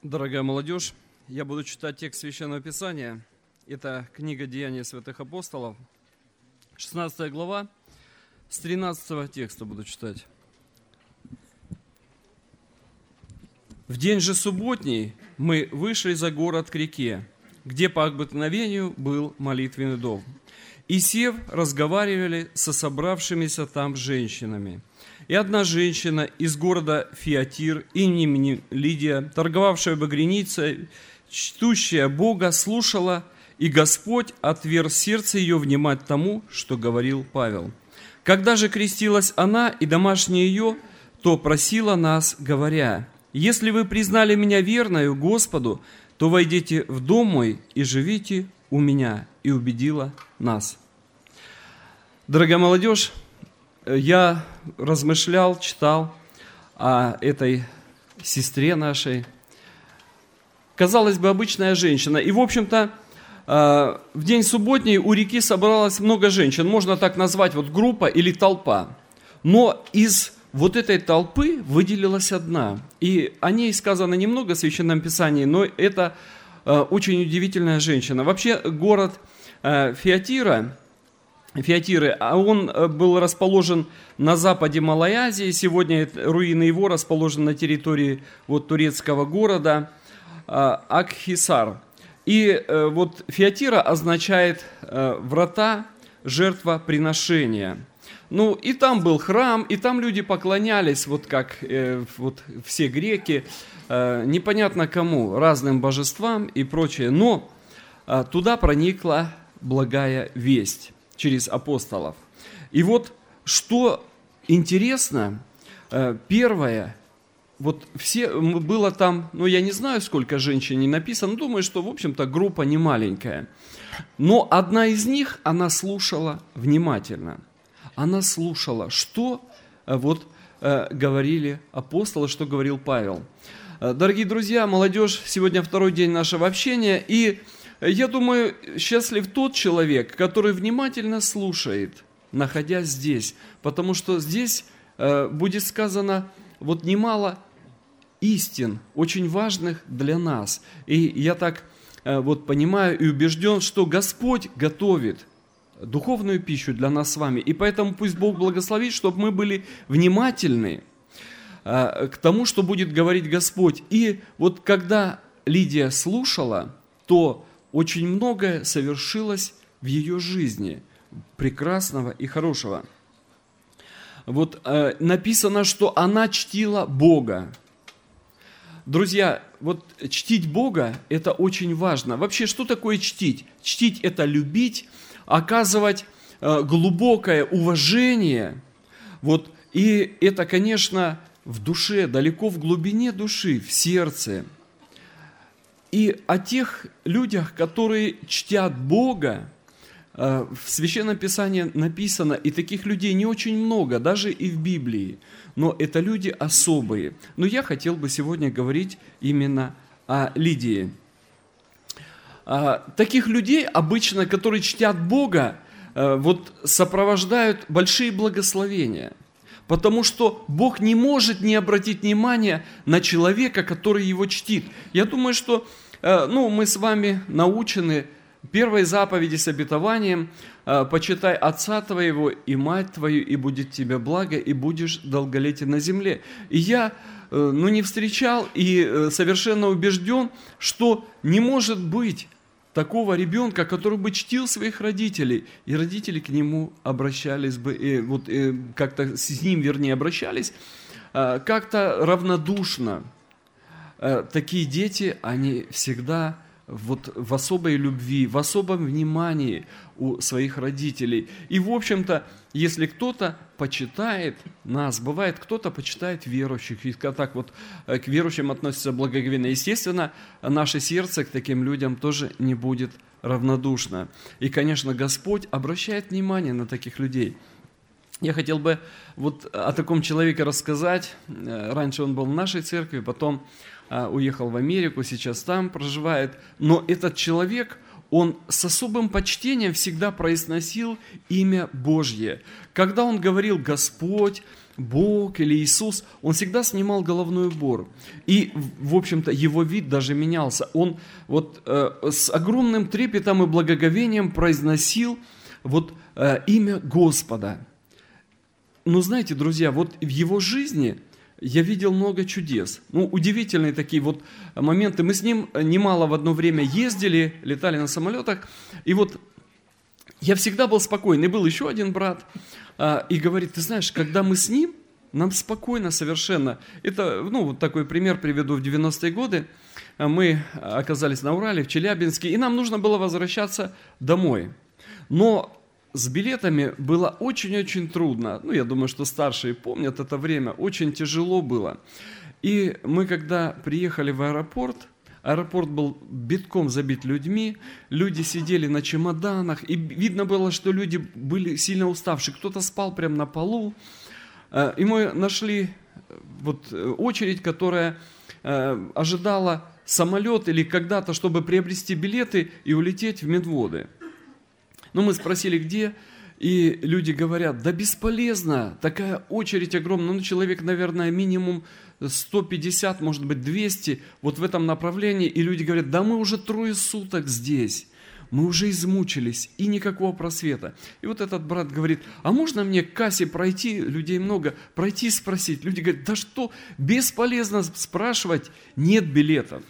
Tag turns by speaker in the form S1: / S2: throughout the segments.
S1: Дорогая молодежь, я буду читать текст Священного Писания. Это книга «Деяния святых апостолов», 16 глава, с 13 текста буду читать. «В день же субботний мы вышли за город к реке, где по обыкновению был молитвенный дом. И, сев, разговаривали со собравшимися там женщинами. И одна женщина из города Фиатир, именем Лидия, торговавшая багряницей, чтущая Бога, слушала, и Господь отверз сердце ее внимать тому, что говорил Павел. Когда же крестилась она и домашние ее, то просила нас, говоря: «Если вы признали меня верною Господу, то войдите в дом мой и живите у меня», и убедила нас». Дорогая молодежь, я размышлял, читал о этой сестре нашей. Казалось бы, обычная женщина. И, в общем-то, в день субботний у реки собралось много женщин. Можно так назвать, вот группа или толпа. Но из вот этой толпы выделилась одна. И о ней сказано немного в Священном Писании, но это очень удивительная женщина. Вообще, город Фиатиры, он был расположен на западе Малой Азии. Сегодня руины его расположены на территории вот турецкого города Акхисар. И вот Фиатира означает врата жертвоприношения. Ну, и там был храм, и там люди поклонялись, вот как вот все греки, непонятно кому, разным божествам и прочее. Но туда проникла благая весть через апостолов. И вот что интересно, первое, вот все, было там, ну я не знаю, сколько женщин не написано, думаю, что, в общем-то, группа не маленькая. Но одна из них, она слушала внимательно. Она слушала, что вот говорили апостолы, что говорил Павел. Дорогие друзья, молодежь, сегодня второй день нашего общения, и я думаю, счастлив тот человек, который внимательно слушает, находясь здесь, потому что здесь будет сказано вот немало истин, очень важных для нас. И я так вот понимаю и убежден, что Господь готовит духовную пищу для нас с вами. И поэтому пусть Бог благословит, чтобы мы были внимательны к тому, что будет говорить Господь. И вот когда Лидия слушала, то очень многое совершилось в ее жизни, прекрасного и хорошего. Вот написано, что она чтила Бога. Друзья, вот чтить Бога – это очень важно. Вообще, что такое чтить? Чтить – это любить, оказывать глубокое уважение. Вот, и это, конечно, в душе, далеко в глубине души, в сердце. И о тех людях, которые чтят Бога, в Священном Писании написано, и таких людей не очень много, даже и в Библии, но это люди особые. Но я хотел бы сегодня говорить именно о Лидии. Таких людей обычно, которые чтят Бога, вот сопровождают большие благословения, потому что Бог не может не обратить внимания на человека, который его чтит. Я думаю, что мы с вами научены первой заповеди с обетованием: «Почитай отца твоего и мать твою, и будет тебе благо, и будешь долголетен на земле». И я не встречал и совершенно убежден, что не может быть такого ребенка, который бы чтил своих родителей, и родители к нему обращались бы, как-то с ним, вернее, обращались, как-то равнодушно. Такие дети, они всегда вот в особой любви, в особом внимании у своих родителей. И, в общем-то, если кто-то почитает нас, бывает, кто-то почитает верующих, и так вот к верующим относится благоговейно. Естественно, наше сердце к таким людям тоже не будет равнодушно. И, конечно, Господь обращает внимание на таких людей. Я хотел бы вот о таком человеке рассказать. Раньше он был в нашей церкви, потом уехал в Америку, сейчас там проживает. Но этот человек, он с особым почтением всегда произносил имя Божье. Когда он говорил «Господь», Бог или Иисус, Он всегда снимал головной убор. И, в общем-то, Его вид даже менялся. Он вот с огромным трепетом и благоговением произносил вот имя Господа. Но знаете, друзья, вот в Его жизни я видел много чудес. Ну, удивительные такие вот моменты. Мы с ним немало в одно время ездили, летали на самолетах. И вот я всегда был спокойный. Был еще один брат, и говорит, ты знаешь, когда мы с ним, нам спокойно совершенно. Это, ну, вот такой пример приведу. В 90-е годы мы оказались на Урале, в Челябинске, и нам нужно было возвращаться домой. Но с билетами было очень-очень трудно. Ну, я думаю, что старшие помнят это время. Очень тяжело было. И мы, когда приехали в аэропорт был битком забит людьми, люди сидели на чемоданах, и видно было, что люди были сильно уставшие. Кто-то спал прямо на полу. И мы нашли вот очередь, которая ожидала самолет или когда-то, чтобы приобрести билеты и улететь в Медводы. Ну, мы спросили, где, и люди говорят, да бесполезно, такая очередь огромная, ну, человек, наверное, минимум 150, может быть, 200, вот в этом направлении, и люди говорят, да мы уже 3 суток здесь, мы уже измучились, и никакого просвета. И вот этот брат говорит, а можно мне к кассе пройти, людей много, пройти спросить? Люди говорят, да что, бесполезно спрашивать, нет билетов.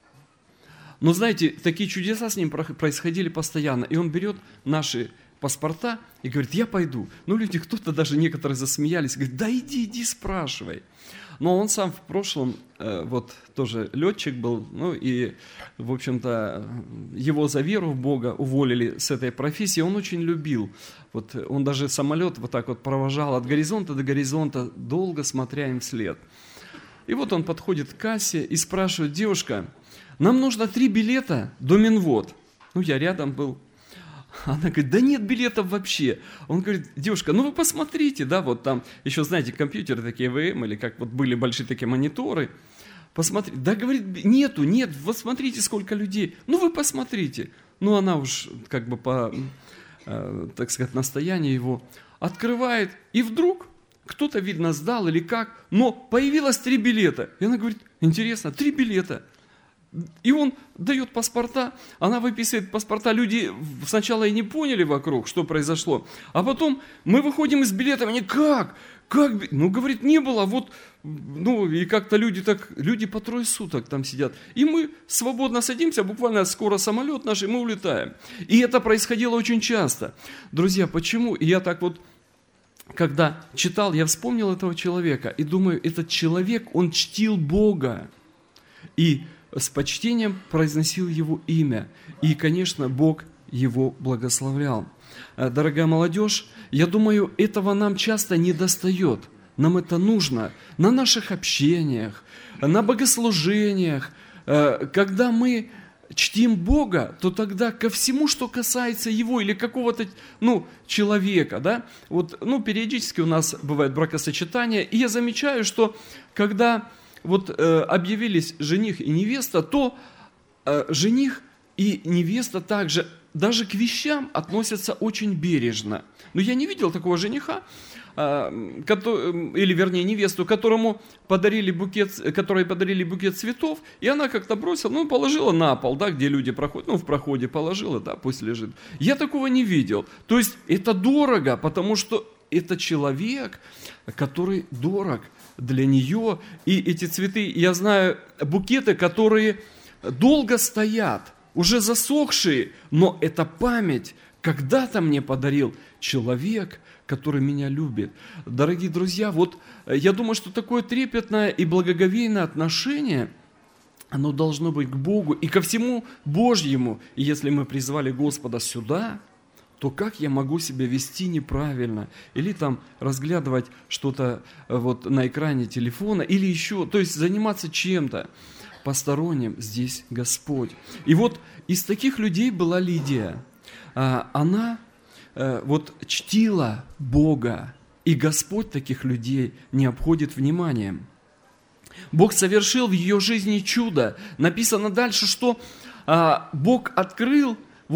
S1: Но знаете, такие чудеса с ним происходили постоянно. И он берет наши паспорта и говорит, я пойду. Ну, люди, кто-то даже некоторые засмеялись, говорит, да иди, спрашивай. Но он сам в прошлом вот тоже летчик был, ну и, в общем-то, его за веру в Бога уволили с этой профессии. Он очень любил. Вот он даже самолет вот так вот провожал от горизонта до горизонта, долго смотря им вслед. И вот он подходит к кассе и спрашивает, девушка, нам нужно 3 билета до Минвод. Ну, я рядом был. Она говорит, да нет билетов вообще. Он говорит, девушка, ну вы посмотрите, да, вот там еще, знаете, компьютеры такие ЭВМ, или как вот были большие такие мониторы. Посмотрите. Да, говорит, нет, вот смотрите, сколько людей. Ну вы посмотрите. Ну она уж как бы по, так сказать, настоянию его открывает. И вдруг кто-то, видно, сдал или как, но появилось 3 билета. И она говорит, интересно, 3 билета. И он дает паспорта, она выписывает паспорта, люди сначала и не поняли вокруг, что произошло, а потом мы выходим из билетов, они как? Ну, говорит, не было, вот, ну, и как-то люди по 3 суток там сидят, и мы свободно садимся, буквально скоро самолет наш, и мы улетаем. И это происходило очень часто. Друзья, почему? И я так вот, когда читал, я вспомнил этого человека, и думаю, этот человек, он чтил Бога, и с почтением произносил Его имя. И, конечно, Бог его благословлял. Дорогая молодежь, я думаю, этого нам часто недостает. Нам это нужно на наших общениях, на богослужениях. Когда мы чтим Бога, то тогда ко всему, что касается Его или какого-то, человека, да, вот, периодически у нас бывает бракосочетание, и я замечаю, что когда объявились жених и невеста, то жених и невеста также даже к вещам относятся очень бережно. Но я не видел такого жениха, или вернее невесту, которой подарили букет цветов, и она как-то бросила, положила на пол, да, где люди проходят, в проходе положила, да, пусть лежит. Я такого не видел. То есть это дорого, потому что это человек, который дорог для нее. И эти цветы, я знаю, букеты, которые долго стоят, уже засохшие, но это память, когда-то мне подарил человек, который меня любит. Дорогие друзья, я думаю, что такое трепетное и благоговейное отношение, оно должно быть к Богу и ко всему Божьему. И если мы призвали Господа сюда, то как я могу себя вести неправильно? Или там разглядывать что-то на экране телефона, или еще, то есть заниматься чем-то посторонним. Здесь Господь. И из таких людей была Лидия. Она чтила Бога, и Господь таких людей не обходит вниманием. Бог совершил в ее жизни чудо. Написано дальше, что Бог открыл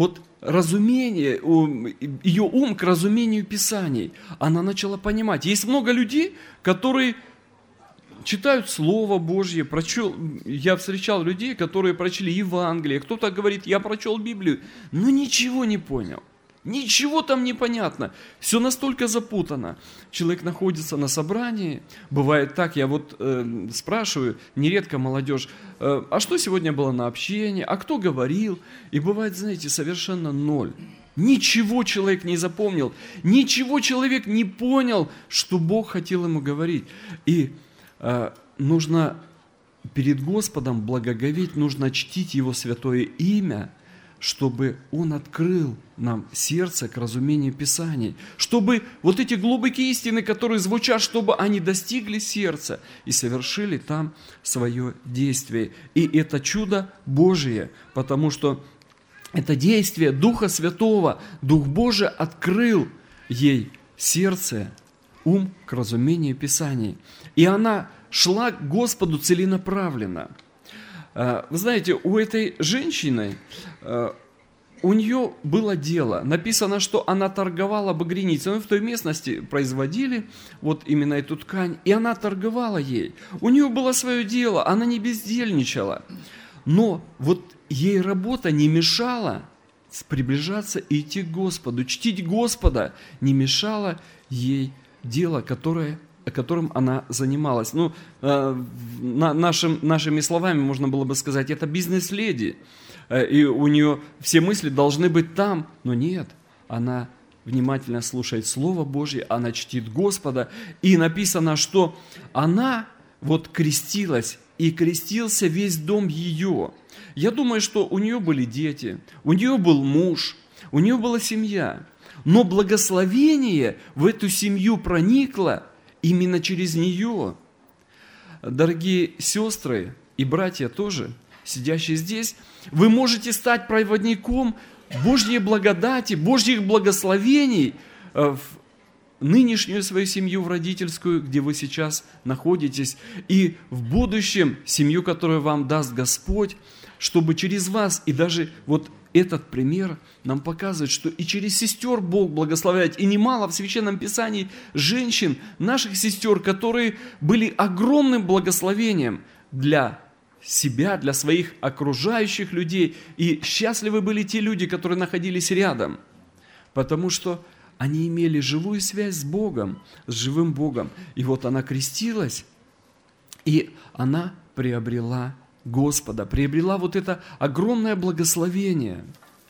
S1: разумение, ее ум к разумению Писаний. Она начала понимать. Есть много людей, которые читают Слово Божье. Я встречал людей, которые прочли Евангелие. Кто-то говорит, я прочел Библию, но ничего не понял. Ничего там не понятно. Все настолько запутано. Человек находится на собрании. Бывает так, я спрашиваю, нередко молодежь, а что сегодня было на общении, а кто говорил? И бывает, знаете, совершенно ноль. Ничего человек не запомнил. Ничего человек не понял, что Бог хотел ему говорить. И нужно перед Господом благоговеть, нужно чтить Его святое имя, чтобы Он открыл нам сердце к разумению Писаний, чтобы вот эти глубокие истины, которые звучат, чтобы они достигли сердца и совершили там свое действие. И это чудо Божие, потому что это действие Духа Святого, Дух Божий открыл ей сердце, ум к разумению Писаний. И она шла к Господу целенаправленно. Вы знаете, у этой женщины, у нее было дело. Написано, что она торговала багряницей. В той местности производили вот именно эту ткань, и она торговала ей. У нее было свое дело, она не бездельничала. Но вот ей работа не мешала приближаться и идти к Господу. Чтить Господа не мешало ей дело, которым она занималась. Нашими словами можно было бы сказать, это бизнес-леди. И у нее все мысли должны быть там. Но нет, она внимательно слушает Слово Божье, она чтит Господа. И написано, что она крестилась, и крестился весь дом ее. Я думаю, что у нее были дети, у нее был муж, у нее была семья. Но благословение в эту семью проникло именно через нее. Дорогие сестры и братья тоже, сидящие здесь, вы можете стать проводником Божьей благодати, Божьих благословений в нынешнюю свою семью, в родительскую, где вы сейчас находитесь, и в будущем семью, которую вам даст Господь, чтобы через вас, и даже этот пример нам показывает, что и через сестер Бог благословляет. И немало в Священном Писании женщин, наших сестер, которые были огромным благословением для себя, для своих окружающих людей. И счастливы были те люди, которые находились рядом, потому что они имели живую связь с Богом, с живым Богом. И она крестилась, и она приобрела Господа, приобрела это огромное благословение.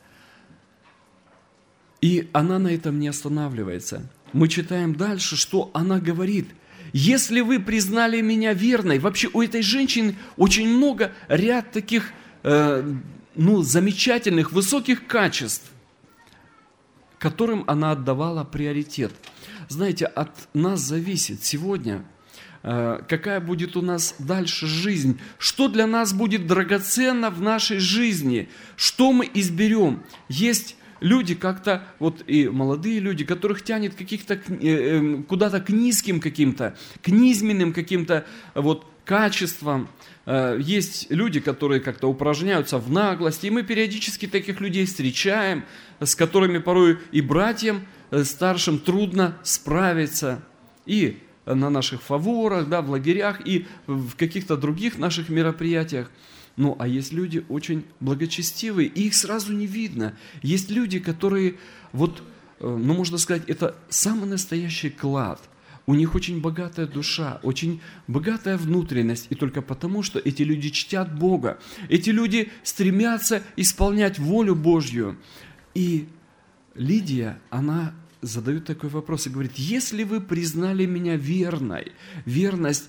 S1: И она на этом не останавливается. Мы читаем дальше, что она говорит. Если вы признали меня верной, вообще у этой женщины очень много, ряд таких замечательных, высоких качеств, которым она отдавала приоритет. Знаете, от нас зависит сегодня, какая будет у нас дальше жизнь, что для нас будет драгоценно в нашей жизни, что мы изберем. Есть люди как-то, и молодые люди, которых тянет куда-то к низким каким-то, к низменным каким-то качествам. Есть люди, которые как-то упражняются в наглости, и мы периодически таких людей встречаем, с которыми порой и братьям старшим трудно справиться. И на наших фаворах, в лагерях, и в каких-то других наших мероприятиях. А есть люди очень благочестивые, и их сразу не видно. Есть люди, которые, можно сказать, это самый настоящий клад. У них очень богатая душа, очень богатая внутренность, и только потому, что эти люди чтят Бога. Эти люди стремятся исполнять волю Божью. И Лидия, она задает такой вопрос и говорит, если вы признали меня верной, верность,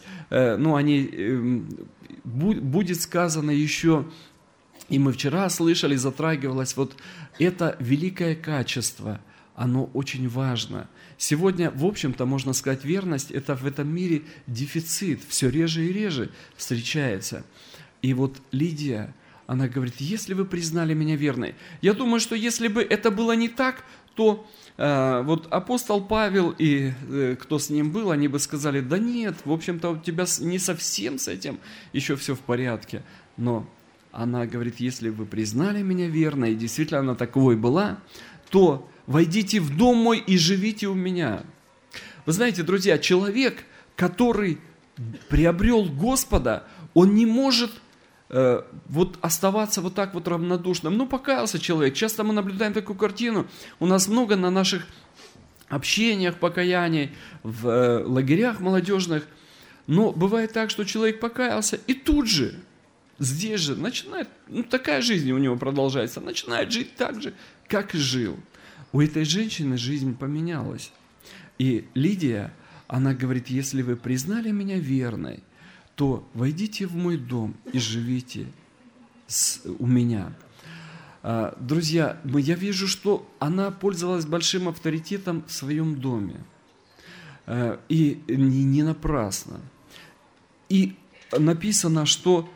S1: будет сказано еще, и мы вчера слышали, затрагивалось, это великое качество, оно очень важно. Сегодня, в общем-то, можно сказать, верность, это в этом мире дефицит, все реже и реже встречается. И Лидия, она говорит, если вы признали меня верной. Я думаю, что если бы это было не так, то апостол Павел и кто с ним был, они бы сказали, да нет, в общем-то, у тебя не совсем с этим еще все в порядке. Но она говорит, если вы признали меня верной, и действительно она таковой была, то войдите в дом мой и живите у меня. Вы знаете, друзья, человек, который приобрел Господа, он не может оставаться вот так вот равнодушным. Ну, покаялся человек. Часто мы наблюдаем такую картину. У нас много на наших общениях покаяний, в лагерях молодежных. Но бывает так, что человек покаялся, и тут же, здесь же, начинает, такая жизнь у него продолжается, начинает жить так же, как и жил. У этой женщины жизнь поменялась. И Лидия, она говорит, если вы признали меня верной, то войдите в мой дом и живите у меня. Друзья, я вижу, что она пользовалась большим авторитетом в своем доме. И не напрасно. И написано, что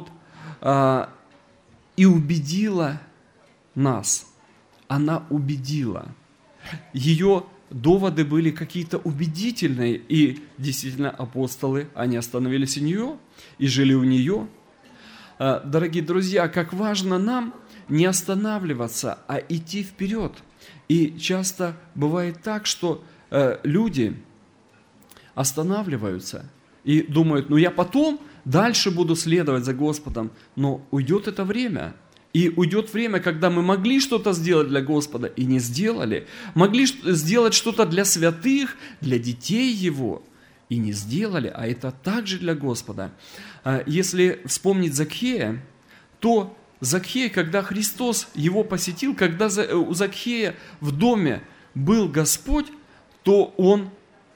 S1: и убедила нас. Она убедила. Ее доводы были какие-то убедительные, и действительно апостолы, они остановились у нее и жили у нее. Дорогие друзья, как важно нам не останавливаться, а идти вперед. И часто бывает так, что люди останавливаются и думают, я потом дальше буду следовать за Господом, но уйдет это время. И уйдет время, когда мы могли что-то сделать для Господа и не сделали. Могли сделать что-то для святых, для детей Его и не сделали, а это также для Господа. Если вспомнить Закхея, то Закхей, когда Христос его посетил, когда у Закхея в доме был Господь, то он,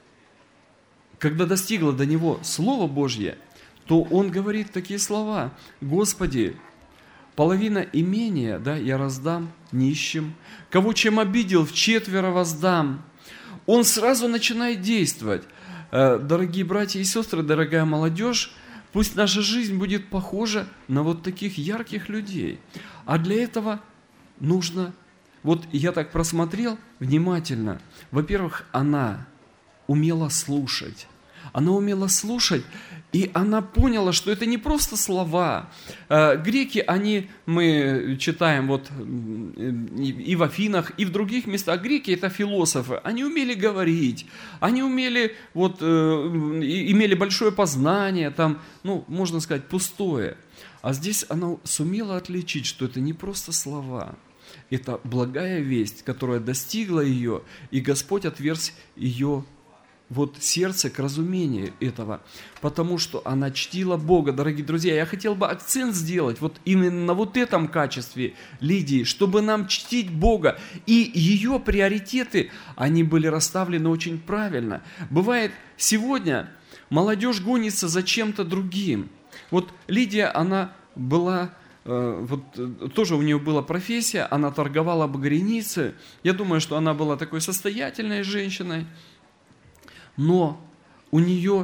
S1: когда достигло до него Слово Божье, то он говорит такие слова: «Господи, половина имения, я раздам нищим, кого чем обидел, вчетверо воздам». Он сразу начинает действовать. Дорогие братья и сестры, дорогая молодежь, пусть наша жизнь будет похожа на вот таких ярких людей. А для этого нужно, я так просмотрел внимательно. Во-первых, она умела слушать. Она умела слушать, и она поняла, что это не просто слова. Греки, мы читаем и в Афинах, и в других местах. Греки – это философы. Они умели говорить, они умели, имели большое познание, можно сказать, пустое. А здесь она сумела отличить, что это не просто слова. Это благая весть, которая достигла ее, и Господь отверз ее сердце к разумению этого, потому что она чтила Бога. Дорогие друзья, я хотел бы акцент сделать именно на этом качестве Лидии, чтобы нам чтить Бога. И ее приоритеты, они были расставлены очень правильно. Бывает, сегодня молодежь гонится за чем-то другим. Лидия, она была... тоже у нее была профессия, она торговала багряницей. Я думаю, что она была такой состоятельной женщиной. Но у нее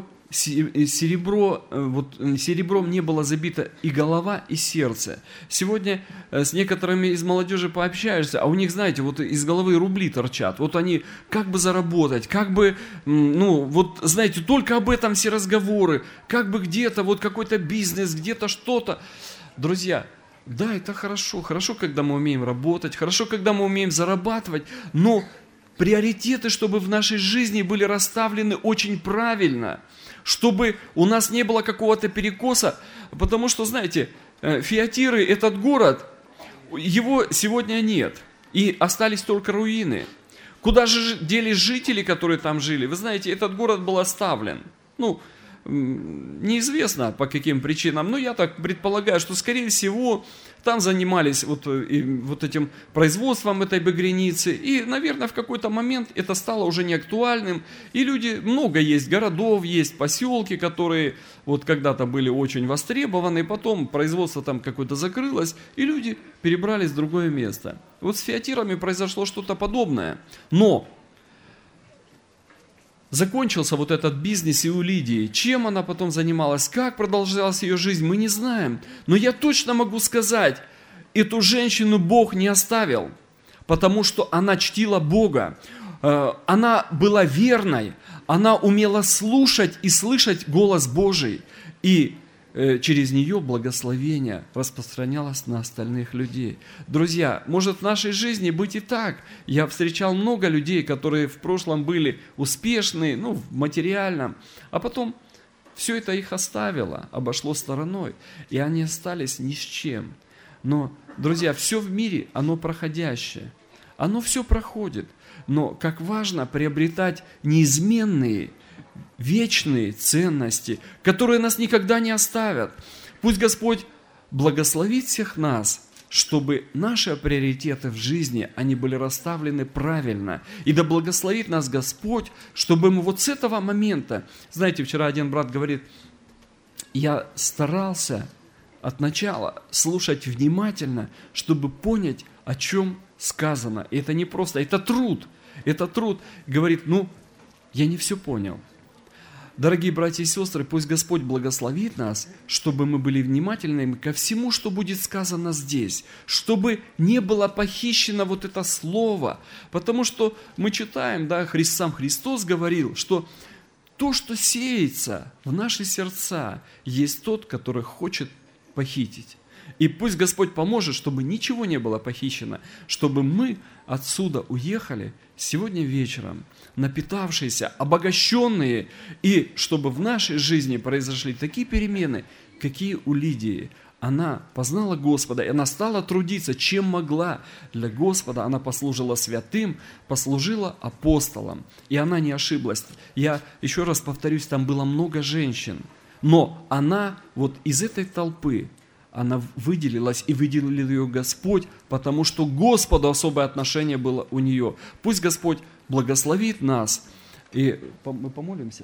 S1: серебром не было забито и голова, и сердце. Сегодня с некоторыми из молодежи пообщаешься, а у них, знаете, из головы рубли торчат. Они как бы заработать, как бы, знаете, только об этом все разговоры, как бы где-то какой-то бизнес, где-то что-то. Друзья, да, это хорошо, когда мы умеем работать, хорошо, когда мы умеем зарабатывать, но приоритеты, чтобы в нашей жизни были расставлены очень правильно, чтобы у нас не было какого-то перекоса, потому что, знаете, Фиатиры, этот город, его сегодня нет, и остались только руины. Куда же делись жители, которые там жили? Вы знаете, этот город был оставлен. Неизвестно по каким причинам, но я так предполагаю, что, скорее всего, там занимались этим производством этой багряницы, и, наверное, в какой-то момент это стало уже неактуальным, и много есть городов, есть поселки, которые когда-то были очень востребованы, потом производство там какое-то закрылось, и люди перебрались в другое место. С Фиатирами произошло что-то подобное, но закончился этот бизнес и у Лидии. Чем она потом занималась, как продолжалась ее жизнь, мы не знаем. Но я точно могу сказать, эту женщину Бог не оставил, потому что она чтила Бога. Она была верной, она умела слушать и слышать голос Божий. И через нее благословение распространялось на остальных людей. Друзья, может в нашей жизни быть и так. Я встречал много людей, которые в прошлом были успешны, в материальном, а потом все это их оставило, обошло стороной, и они остались ни с чем. Но, друзья, все в мире, оно проходящее. Оно все проходит. Но как важно приобретать неизменные, вечные ценности, которые нас никогда не оставят. Пусть Господь благословит всех нас, чтобы наши приоритеты в жизни, они были расставлены правильно. И да благословит нас Господь, чтобы мы вот с этого момента, знаете, вчера один брат говорит, я старался от начала слушать внимательно, чтобы понять, о чем сказано. И это не просто, это труд. Это труд. Говорит, я не все понял. Дорогие братья и сестры, пусть Господь благословит нас, чтобы мы были внимательными ко всему, что будет сказано здесь, чтобы не было похищено вот это слово, потому что мы читаем, сам Христос говорил, что то, что сеется в наши сердца, есть тот, который хочет похитить. И пусть Господь поможет, чтобы ничего не было похищено, чтобы мы отсюда уехали сегодня вечером, напитавшиеся, обогащенные, и чтобы в нашей жизни произошли такие перемены, какие у Лидии. Она познала Господа, и она стала трудиться, чем могла для Господа. Она послужила святым, послужила апостолом, и она не ошиблась. Я еще раз повторюсь, там было много женщин, но она вот из этой толпы, она выделилась, и выделил ее Господь, потому что к Господу особое отношение было у нее. Пусть Господь благословит нас. И мы помолимся?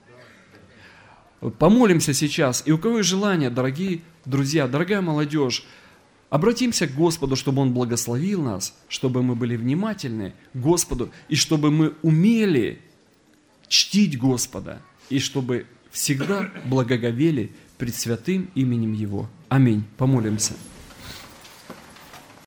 S1: Помолимся сейчас. И у кого есть желание, дорогие друзья, дорогая молодежь, обратимся к Господу, чтобы Он благословил нас, чтобы мы были внимательны к Господу, и чтобы мы умели чтить Господа, и чтобы всегда благоговели пред святым именем Его. Аминь. Помолимся.